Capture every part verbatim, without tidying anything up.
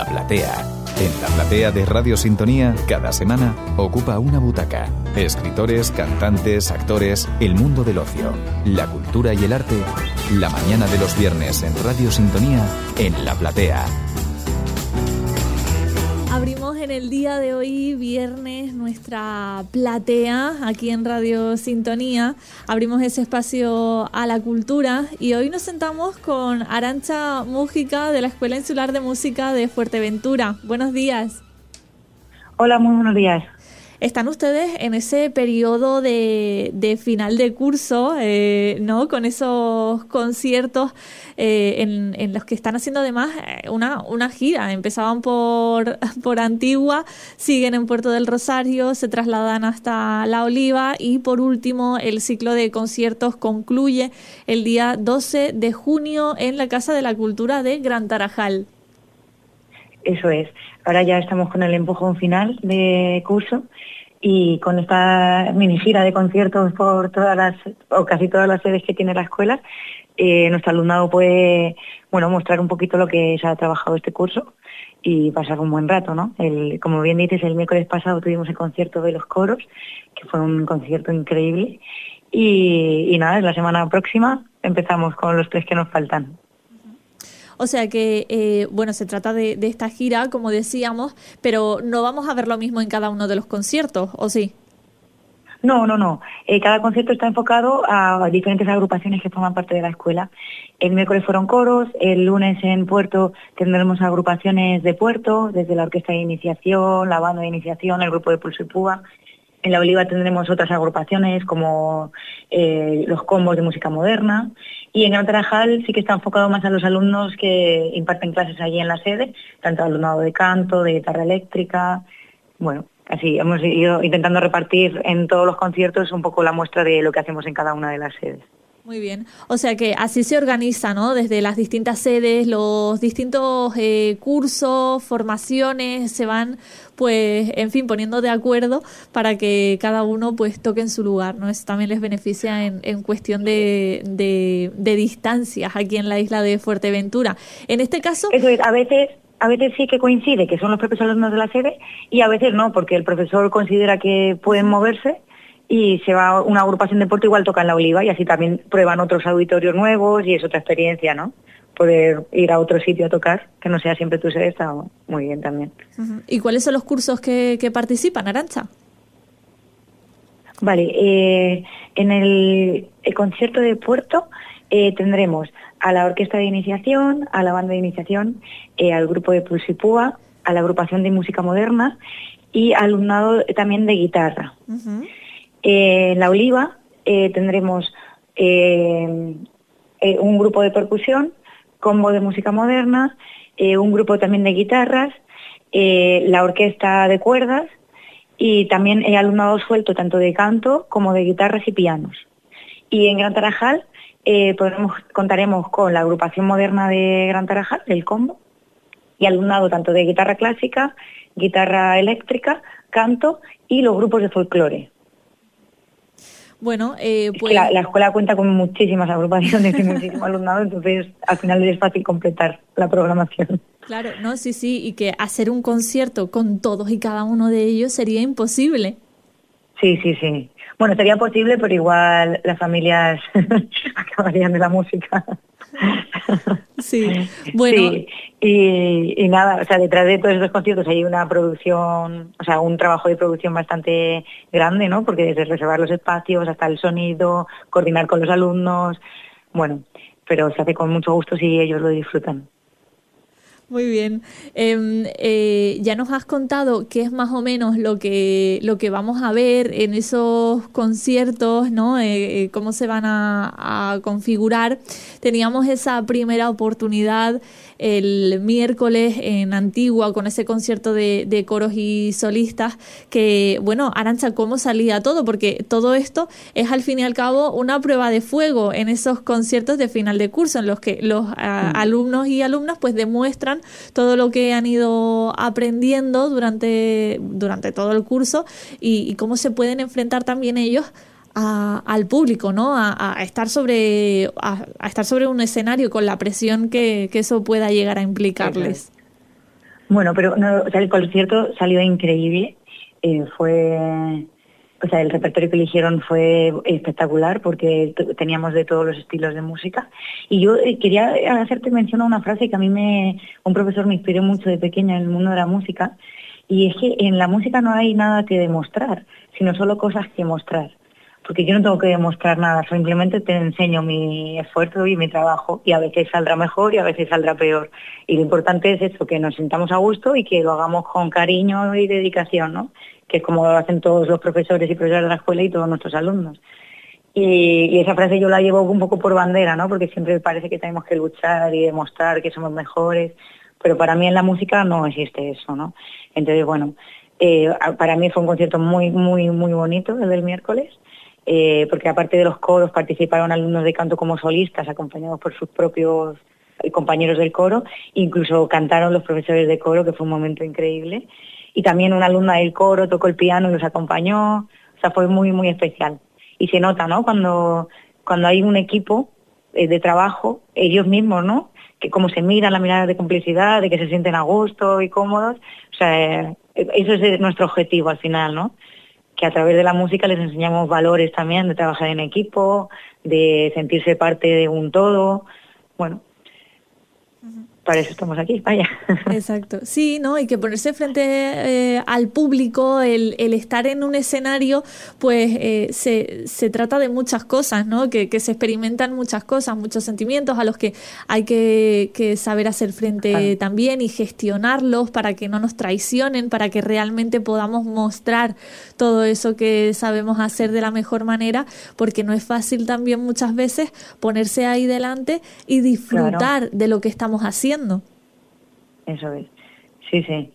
La Platea. En La Platea de Radio Sintonía, cada semana ocupa una butaca. Escritores, cantantes, actores, el mundo del ocio, la cultura y el arte. La mañana de los viernes en Radio Sintonía, en La Platea. Abrimos en el día de hoy, viernes, nuestra platea aquí en Radio Sintonía. Abrimos ese espacio a la cultura y hoy nos sentamos con Arantxa Múgica de la Escuela Insular de Música de Fuerteventura. Buenos días. Hola, muy buenos días. Están ustedes en ese periodo de, de final de curso, eh, ¿no? Con esos conciertos eh, en, en los que están haciendo además una, una gira. Empezaban por, por Antigua, siguen en Puerto del Rosario, se trasladan hasta La Oliva y por último el ciclo de conciertos concluye el día doce de junio en la Casa de la Cultura de Gran Tarajal. Eso es. Ahora ya estamos con el empujón final de curso y con esta mini gira de conciertos por todas las, o casi todas las sedes que tiene la escuela, eh, nuestro alumnado puede, bueno, mostrar un poquito lo que se ha trabajado este curso y pasar un buen rato, ¿no? El, como bien dices, el miércoles pasado tuvimos el concierto de los coros, que fue un concierto increíble, y, y nada, la semana próxima empezamos con los tres que nos faltan. O sea que, eh, bueno, se trata de, de esta gira, como decíamos, pero no vamos a ver lo mismo en cada uno de los conciertos, ¿o sí? No, no, no. Eh, cada concierto está enfocado a diferentes agrupaciones que forman parte de la escuela. El miércoles fueron coros, el lunes en Puerto tendremos agrupaciones de Puerto, desde la orquesta de iniciación, la banda de iniciación, el grupo de Pulso y Púa. En La Oliva tendremos otras agrupaciones como eh, los combos de música moderna. Y en Gran Tarajal sí que está enfocado más a los alumnos que imparten clases allí en la sede, tanto alumnado de canto, de guitarra eléctrica. Bueno, así hemos ido intentando repartir en todos los conciertos un poco la muestra de lo que hacemos en cada una de las sedes. Muy bien. O sea que así se organiza, ¿no? Desde las distintas sedes, los distintos eh, cursos, formaciones, se van, pues, en fin, poniendo de acuerdo para que cada uno, pues, toque en su lugar, ¿no? Eso también les beneficia en, en cuestión de, de, de distancias aquí en la isla de Fuerteventura. En este caso... Eso es, a veces... A veces sí que coincide, que son los propios alumnos de la sede, y a veces no, porque el profesor considera que pueden moverse y se va una agrupación de Puerto, igual toca en La Oliva y así también prueban otros auditorios nuevos y es otra experiencia, ¿no? Poder ir a otro sitio a tocar, que no sea siempre tu sede, está muy bien también. Uh-huh. ¿Y cuáles son los cursos que, que participan, Arantxa? Vale, eh, en el, el concierto de Puerto eh, tendremos a la orquesta de iniciación, a la banda de iniciación, eh, al grupo de Pulso y Púa, a la agrupación de música moderna y alumnado también de guitarra. Uh-huh. Eh, en La Oliva eh, tendremos eh, eh, un grupo de percusión, combo de música moderna, eh, un grupo también de guitarras, eh, la orquesta de cuerdas y también eh, alumnado suelto tanto de canto como de guitarras y pianos. Y en Gran Tarajal eh, podremos, contaremos con la agrupación moderna de Gran Tarajal, el combo, y alumnado tanto de guitarra clásica, guitarra eléctrica, canto y los grupos de folclore. Bueno, eh, pues... la, la escuela cuenta con muchísimas agrupaciones y muchísimo alumnado, entonces al final es fácil completar la programación. Claro, no, sí, sí, y que hacer un concierto con todos y cada uno de ellos sería imposible. Sí, sí, sí. Bueno, sería posible, pero igual las familias acabarían de la música. Sí, bueno. Sí, y, y nada, o sea, detrás de todos esos conciertos hay una producción, o sea, un trabajo de producción bastante grande, ¿no? Porque desde reservar los espacios hasta el sonido, coordinar con los alumnos, bueno, pero se hace con mucho gusto si ellos lo disfrutan. Muy bien. Eh, eh, ya nos has contado qué es más o menos lo que lo que vamos a ver en esos conciertos, ¿no? Eh, eh, cómo se van a, a configurar. Teníamos esa primera oportunidad el miércoles en Antigua con ese concierto de, de coros y solistas que, bueno, Arantxa, ¿cómo salía todo? Porque todo esto es al fin y al cabo una prueba de fuego en esos conciertos de final de curso en los que los uh, alumnos y alumnas pues demuestran todo lo que han ido aprendiendo durante, durante todo el curso y, y cómo se pueden enfrentar también ellos A, al público, ¿no? A, a estar sobre a, a estar sobre un escenario con la presión que, que eso pueda llegar a implicarles. Bueno, pero no, o sea, el concierto salió increíble. Eh, fue, o sea, el repertorio que eligieron fue espectacular porque t- teníamos de todos los estilos de música. Y yo eh, quería hacerte mención a una frase que a mí me, un profesor me inspiró mucho de pequeña en el mundo de la música. Y es que en la música no hay nada que demostrar, sino solo cosas que mostrar. Porque yo no tengo que demostrar nada, simplemente te enseño mi esfuerzo y mi trabajo y a veces saldrá mejor y a veces saldrá peor. Y lo importante es eso, que nos sintamos a gusto y que lo hagamos con cariño y dedicación, ¿no? Que es como lo hacen todos los profesores y profesoras de la escuela y todos nuestros alumnos. Y, y esa frase yo la llevo un poco por bandera, ¿no? Porque siempre parece que tenemos que luchar y demostrar que somos mejores, pero para mí en la música no existe eso, ¿no? Entonces, bueno, eh, para mí fue un concierto muy, muy, muy bonito el del miércoles. Eh, porque aparte de los coros participaron alumnos de canto como solistas acompañados por sus propios compañeros del coro, incluso cantaron los profesores de coro, que fue un momento increíble, y también una alumna del coro tocó el piano y los acompañó, o sea, fue muy, muy especial. Y se nota, ¿no?, cuando, cuando hay un equipo eh, de trabajo, ellos mismos, ¿no?, que cómo se miran, la mirada de complicidad, de que se sienten a gusto y cómodos, o sea, eh, eso es nuestro objetivo al final, ¿no?, que a través de la música les enseñamos valores también, de trabajar en equipo, de sentirse parte de un todo. Bueno, uh-huh. Para eso estamos aquí, vaya. Exacto, sí, ¿no? Y que ponerse frente eh, al público, el, el estar en un escenario, pues eh, se, se trata de muchas cosas, ¿no? Que, que se experimentan muchas cosas, muchos sentimientos a los que hay que, que saber hacer frente claro. también y gestionarlos para que no nos traicionen, para que realmente podamos mostrar todo eso que sabemos hacer de la mejor manera, porque no es fácil también muchas veces ponerse ahí delante y disfrutar claro. de lo que estamos haciendo. Eso es, sí, sí.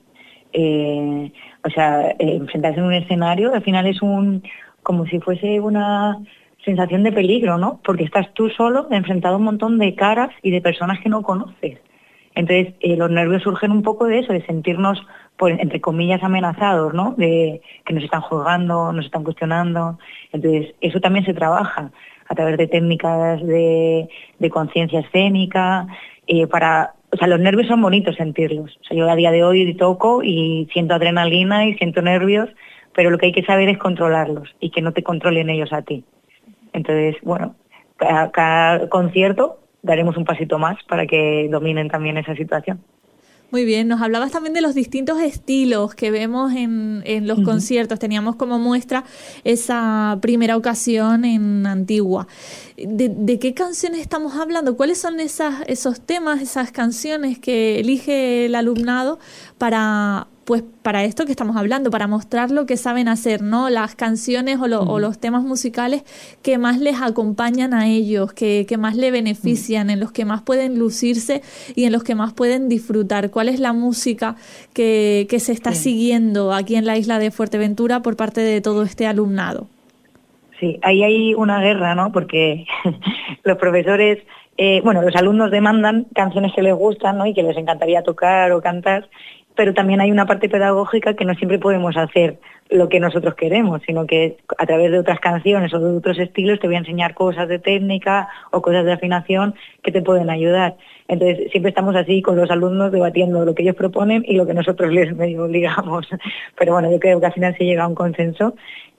Eh, o sea, eh, enfrentarse en un escenario al final es un como si fuese una sensación de peligro, ¿no? Porque estás tú solo enfrentado a un montón de caras y de personas que no conoces. Entonces, eh, los nervios surgen un poco de eso, de sentirnos, pues, entre comillas, amenazados, ¿no? De que nos están juzgando, nos están cuestionando. Entonces, eso también se trabaja a través de técnicas de, de conciencia escénica, eh, para... O sea, los nervios son bonitos sentirlos. O sea, yo a día de hoy toco y siento adrenalina y siento nervios, pero lo que hay que saber es controlarlos y que no te controlen ellos a ti. Entonces, bueno, cada, cada concierto daremos un pasito más para que dominen también esa situación. Muy bien, nos hablabas también de los distintos estilos que vemos en, en los uh-huh. conciertos. Teníamos como muestra esa primera ocasión en Antigua. ¿De, de qué canciones estamos hablando? ¿Cuáles son esas, esos temas, esas canciones que elige el alumnado para, pues, para esto que estamos hablando, para mostrar lo que saben hacer, ¿no? Las canciones o, lo, uh-huh. o los temas musicales que más les acompañan a ellos, que, que más les benefician, uh-huh. en los que más pueden lucirse y en los que más pueden disfrutar. ¿Cuál es la música que, que se está sí. siguiendo aquí en la isla de Fuerteventura por parte de todo este alumnado? Sí, ahí hay una guerra, ¿no? Porque los profesores, eh, bueno, los alumnos demandan canciones que les gustan, ¿no? Y que les encantaría tocar o cantar, pero también hay una parte pedagógica que no siempre podemos hacer lo que nosotros queremos, sino que a través de otras canciones o de otros estilos te voy a enseñar cosas de técnica o cosas de afinación que te pueden ayudar. Entonces siempre estamos así con los alumnos debatiendo lo que ellos proponen y lo que nosotros les medio obligamos. Pero bueno, yo creo que al final se llega a un consenso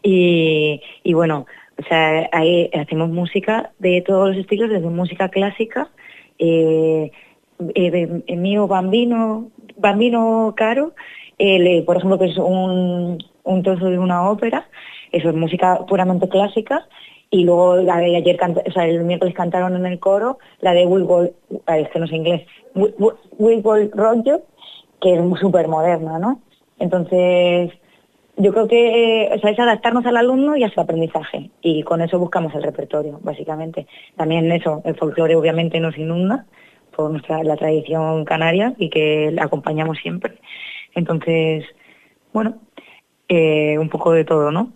y, y bueno, o sea, ahí hacemos música de todos los estilos, desde música clásica, eh, eh, eh, mío Bambino, Bambino Caro, eh, por ejemplo, que es un, un trozo de una ópera, eso es música puramente clásica. Y luego la de ayer, canta, o sea, el miércoles cantaron en el coro la de We Will, es que no sé inglés, We, We, We Will Rock You, que es súper moderna, ¿no? Entonces, yo creo que eh, o sea, es adaptarnos al alumno y a su aprendizaje, y con eso buscamos el repertorio, básicamente. También eso, el folclore obviamente nos inunda por nuestra la tradición canaria y que la acompañamos siempre. Entonces, bueno, eh, un poco de todo, ¿no?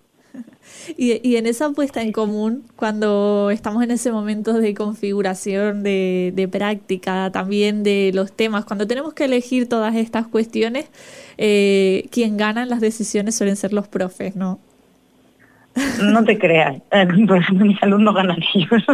Y, y en esa puesta en común, cuando estamos en ese momento de configuración, de, de práctica, también de los temas, cuando tenemos que elegir todas estas cuestiones, eh, quien gana en las decisiones suelen ser los profes, ¿no? No te creas, por ejemplo, mis alumnos ganan ellos.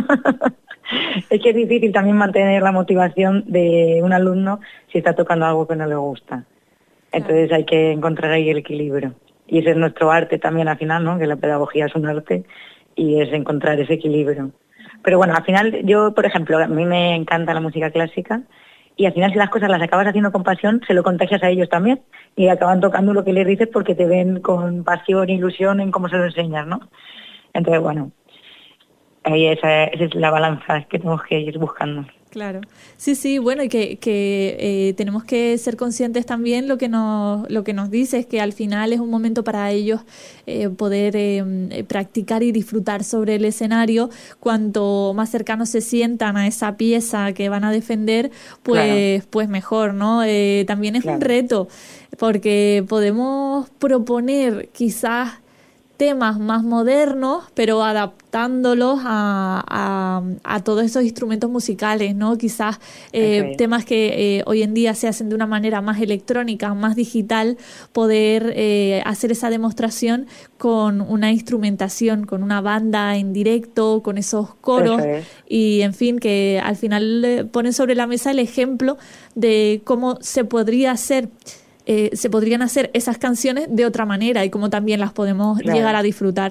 Es que es difícil también mantener la motivación de un alumno si está tocando algo que no le gusta. Entonces hay que encontrar ahí el equilibrio. Y ese es nuestro arte también al final, ¿no? Que la pedagogía es un arte y es encontrar ese equilibrio. Pero bueno, al final yo, por ejemplo, a mí me encanta la música clásica y al final si las cosas las acabas haciendo con pasión, se lo contagias a ellos también y acaban tocando lo que les dices porque te ven con pasión e ilusión en cómo se lo enseñas, ¿no? Entonces, bueno, ahí esa, esa es la balanza que tenemos que ir buscando. Claro, sí, sí, bueno, y que, que eh, tenemos que ser conscientes también lo que nos lo que nos dice es que al final es un momento para ellos eh, poder eh, practicar y disfrutar sobre el escenario. Cuanto más cercanos se sientan a esa pieza que van a defender, pues, claro. pues mejor, ¿no? Eh, también es claro. un reto, porque podemos proponer quizás temas más modernos, pero adaptándolos a, a, a todos esos instrumentos musicales, ¿no? Quizás eh, okay. temas que eh, hoy en día se hacen de una manera más electrónica, más digital, poder eh, hacer esa demostración con una instrumentación, con una banda en directo, con esos coros es. y, en fin, que al final eh, ponen sobre la mesa el ejemplo de cómo se podría hacer Eh, se podrían hacer esas canciones de otra manera y cómo también las podemos claro. llegar a disfrutar.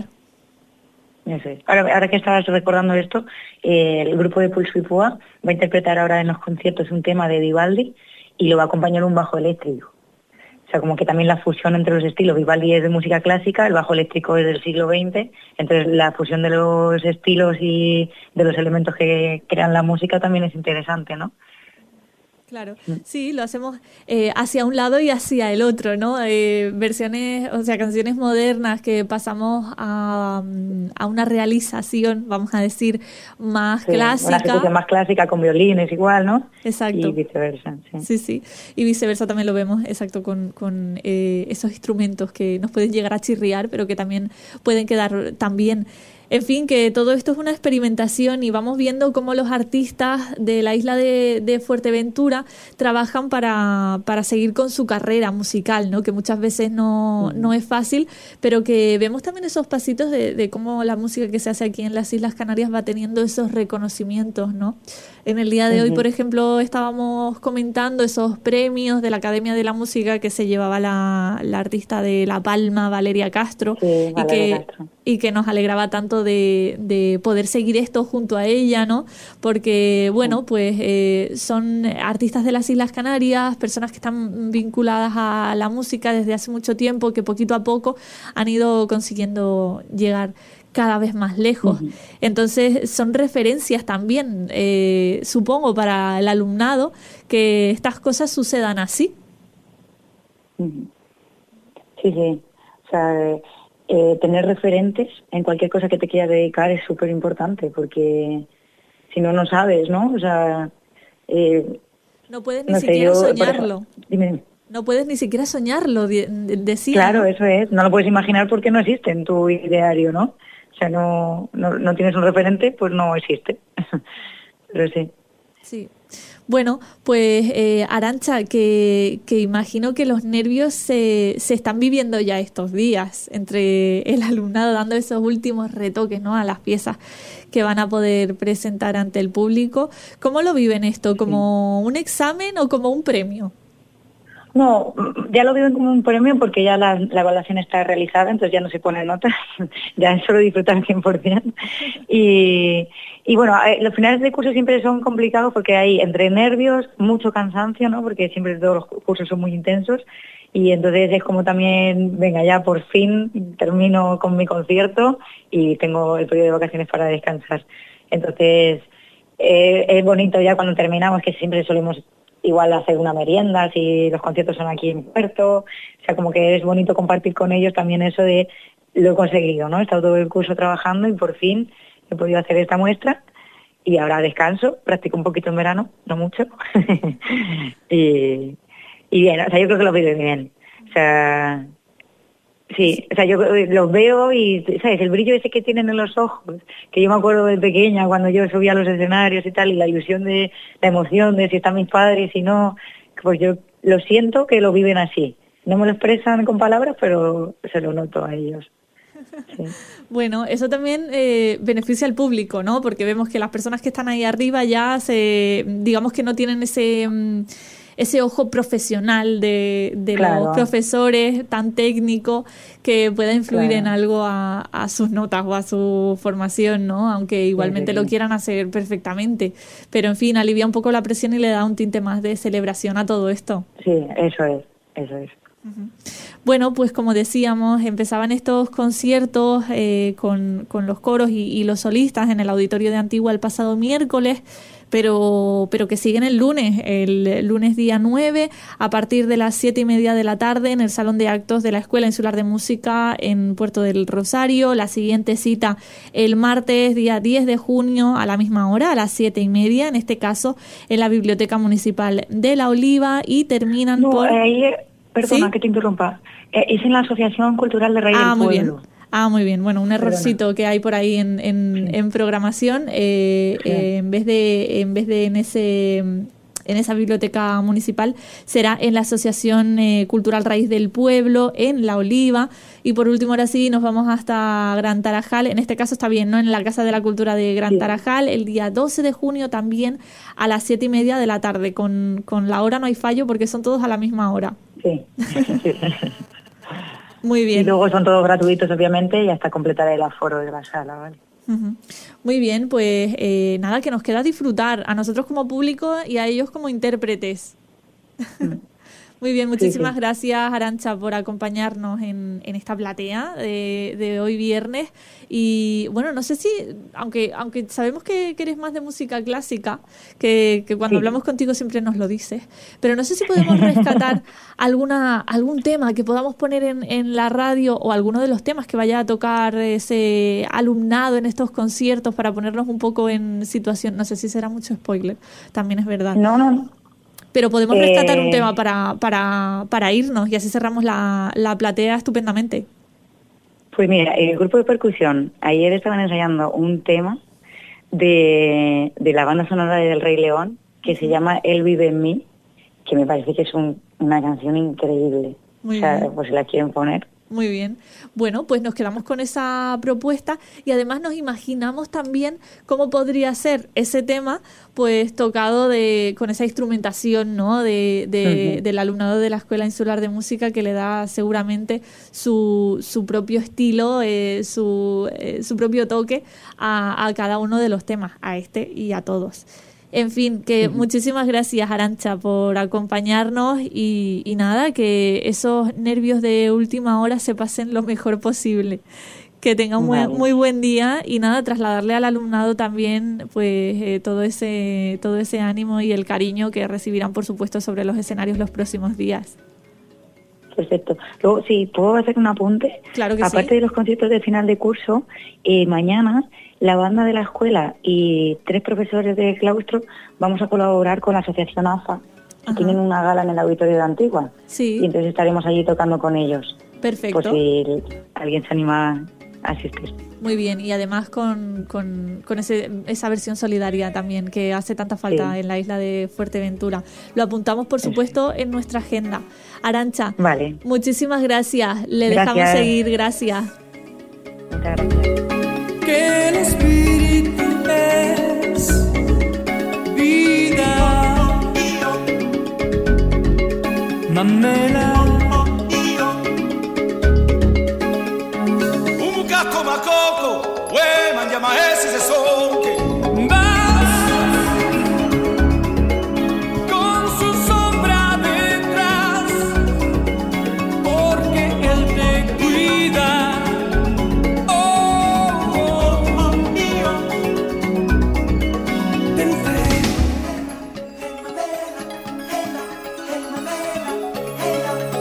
Eso es. Ahora, ahora que estabas recordando esto, eh, el grupo de Pulso y Púa va a interpretar ahora en los conciertos un tema de Vivaldi y lo va a acompañar un bajo eléctrico. O sea, como que también la fusión entre los estilos. Vivaldi es de música clásica, el bajo eléctrico es del siglo veinte, entonces la fusión de los estilos y de los elementos que crean la música también es interesante, ¿no? Claro, sí, lo hacemos eh, hacia un lado y hacia el otro, ¿no? Eh, versiones, o sea, canciones modernas que pasamos a, a una realización, vamos a decir, más sí, clásica. Una ejecución más clásica con violines igual, ¿no? Exacto. Y viceversa. Sí, sí, sí. Y viceversa también lo vemos, exacto, con, con eh, esos instrumentos que nos pueden llegar a chirriar, pero que también pueden quedar también. En fin, que todo esto es una experimentación y vamos viendo cómo los artistas de la isla de, de Fuerteventura trabajan para, para seguir con su carrera musical, ¿no? Que muchas veces no, no es fácil, pero que vemos también esos pasitos de, de cómo la música que se hace aquí en las Islas Canarias va teniendo esos reconocimientos, ¿no? En el día de hoy, por ejemplo, estábamos comentando esos premios de la Academia de la Música que se llevaba la, la artista de La Palma, Valeria Castro, sí, y, que, Castro. y que nos alegraba tanto de, de poder seguir esto junto a ella, ¿no? Porque, bueno, pues eh, son artistas de las Islas Canarias, personas que están vinculadas a la música desde hace mucho tiempo, que poquito a poco han ido consiguiendo llegar cada vez más lejos. Uh-huh. Entonces son referencias también, eh, supongo, para el alumnado que estas cosas sucedan así. Uh-huh. Sí, sí. O sea, eh, tener referentes en cualquier cosa que te quieras dedicar es súper importante porque si no, no sabes, ¿no? O sea... Eh, no puedes ni no siquiera sé, yo, soñarlo. Por, dime. No puedes ni siquiera soñarlo, de, de, decía. Claro, eso es. No lo puedes imaginar porque no existe en tu ideario, ¿no? O sea, no, no, no tienes un referente, pues no existe. Pero sí. Sí. Bueno, pues eh, Arantxa, que, que imagino que los nervios se, se están viviendo ya estos días entre el alumnado dando esos últimos retoques, ¿no? A las piezas que van a poder presentar ante el público. ¿Cómo lo viven esto? ¿Como sí. un examen o como un premio? No, ya lo viven como un premio porque ya la, la evaluación está realizada, entonces ya no se ponen notas, ya es solo disfrutar cien por ciento. Y, y bueno, eh, los finales de curso siempre son complicados porque hay entre nervios, mucho cansancio, ¿no? Porque siempre todos los cursos son muy intensos y entonces es como también, venga, ya por fin termino con mi concierto y tengo el periodo de vacaciones para descansar. Entonces eh, es bonito ya cuando terminamos, que siempre solemos igual hacer una merienda si los conciertos son aquí en Puerto, o sea, como que es bonito compartir con ellos también eso de lo he conseguido, ¿no? He estado todo el curso trabajando y por fin he podido hacer esta muestra y ahora descanso, practico un poquito en verano, no mucho, y, y bien, o sea, yo creo que lo veo bien, o sea, sí, o sea, yo los veo y, ¿sabes? El brillo ese que tienen en los ojos, que yo me acuerdo de pequeña cuando yo subía a los escenarios y tal, y la ilusión de, la emoción de si están mis padres, si no, pues yo lo siento que lo viven así. No me lo expresan con palabras, pero se lo noto a ellos. Sí. Bueno, eso también eh, beneficia al público, ¿no? Porque vemos que las personas que están ahí arriba ya se, digamos que no tienen ese... ese ojo profesional de, de Claro. los profesores tan técnico que pueda influir Claro. en algo a, a sus notas o a su formación, ¿no? Aunque igualmente Sí, sí, sí. lo quieran hacer perfectamente. Pero, en fin, alivia un poco la presión y le da un tinte más de celebración a todo esto. Sí, eso es, eso es. Bueno, pues como decíamos, empezaban estos conciertos eh, con, con los coros y, y los solistas en el Auditorio de Antigua el pasado miércoles, pero, pero que siguen el lunes, el lunes día nueve, a partir de las siete y media de la tarde en el Salón de Actos de la Escuela Insular de Música en Puerto del Rosario. La siguiente cita el martes, día diez de junio, a la misma hora, a las siete y media, en este caso en la Biblioteca Municipal de La Oliva, y terminan No, por... eh, ahí, perdona ¿Sí? que te interrumpa. Eh, es en la Asociación Cultural de Rey Ah, del muy Pueblo. bien. Ah, muy bien. Bueno, un errorcito que hay por ahí en, en, Sí. en programación. Eh, Sí. eh, en vez de en vez de en ese en esa biblioteca municipal, será en la Asociación eh, Cultural Raíz del Pueblo, en La Oliva. Y por último, ahora sí, nos vamos hasta Gran Tarajal. En este caso está bien, ¿no? En la Casa de la Cultura de Gran Sí. Tarajal, el día doce de junio también a las siete y media de la tarde. Con, con la hora no hay fallo porque son todos a la misma hora. Sí. Sí. Muy bien. Y luego son todos gratuitos, obviamente, y hasta completar el aforo de la sala, ¿vale? Ujú. Muy bien, pues eh, nada, que nos queda disfrutar a nosotros como público y a ellos como intérpretes. Muy bien, muchísimas Sí, sí. gracias, Arantxa, por acompañarnos en, en esta platea de, de hoy viernes. Y bueno, no sé si, aunque aunque sabemos que, que eres más de música clásica, que, que cuando Sí. hablamos contigo siempre nos lo dices, pero no sé si podemos rescatar alguna algún tema que podamos poner en, en la radio, o alguno de los temas que vaya a tocar ese alumnado en estos conciertos, para ponernos un poco en situación. No sé si será mucho spoiler, también es verdad. No, no, no. Pero podemos rescatar un Eh, tema para, para, para irnos, y así cerramos la, la platea estupendamente. Pues mira, el grupo de percusión, ayer estaban ensayando un tema de, de la banda sonora del Rey León, que se llama Él vive en mí, que me parece que es un- una canción increíble. Muy o sea, bien. pues si la quieren poner. Muy bien. Bueno, pues nos quedamos con esa propuesta, y además nos imaginamos también cómo podría ser ese tema, pues tocado de con esa instrumentación, ¿no? De, de- Ujú. del alumnado de la Escuela Insular de Música, que le da seguramente su, su propio estilo, eh, su, eh, su propio toque a, a cada uno de los temas, a este y a todos. En fin, que muchísimas gracias, Arantxa, por acompañarnos, y, y nada, que esos nervios de última hora se pasen lo mejor posible. Que tengan muy, Vale. muy buen día, y nada, trasladarle al alumnado también pues eh, todo ese todo ese ánimo y el cariño que recibirán, por supuesto, sobre los escenarios los próximos días. Perfecto. Luego, sí, ¿puedo hacer un apunte? Claro que Aparte sí. de los conciertos de final de curso, eh, mañana la banda de la escuela y tres profesores de claustro vamos a colaborar con la asociación A F A, que Ajá. tienen una gala en el auditorio de Antigua. Sí. Y entonces estaremos allí tocando con ellos, Perfecto. por si alguien se anima a asistir. Muy bien, y además con, con, con ese, esa versión solidaria también, que hace tanta falta Sí. en la isla de Fuerteventura. Lo apuntamos, por supuesto, en nuestra agenda. Arantxa, Vale, muchísimas gracias. Le Gracias. dejamos seguir. Gracias. muchas gracias. Que el espíritu es vida. Mamela. Un casco macoco, we mangiama ese se son que Vas con su sombra detrás, porque él te cuida. Oh, oh, oh. Ten fe.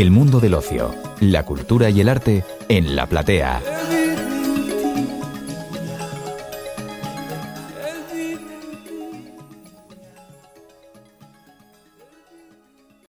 El mundo del ocio, la cultura y el arte en La Platea.